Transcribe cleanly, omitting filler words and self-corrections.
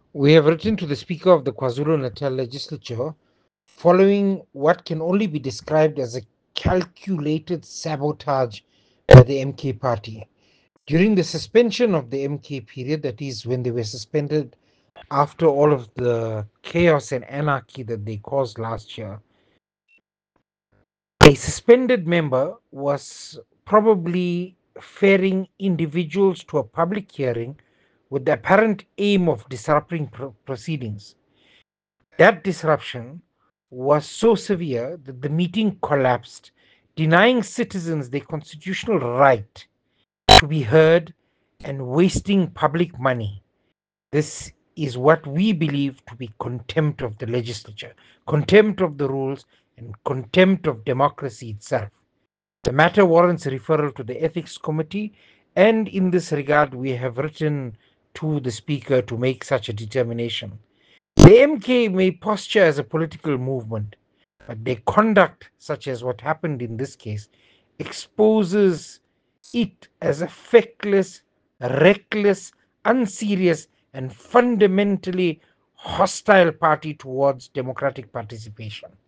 We have written to the Speaker of the KwaZulu-Natal Legislature following what can only be described as a calculated sabotage by the MK party. During the suspension of the MK period, that is, when they were suspended after all of the chaos and anarchy that they caused last year, a suspended member was probably ferrying individuals to a public hearing with the apparent aim of disrupting proceedings. That disruption was so severe that the meeting collapsed, denying citizens their constitutional right to be heard and wasting public money. This is what we believe to be contempt of the legislature, contempt of the rules, and contempt of democracy itself. The matter warrants referral to the Ethics Committee, and in this regard, we have written to the Speaker to make such a determination. The MK may posture as a political movement, but their conduct, such as what happened in this case, exposes it as a feckless, reckless, unserious, and fundamentally hostile party towards democratic participation.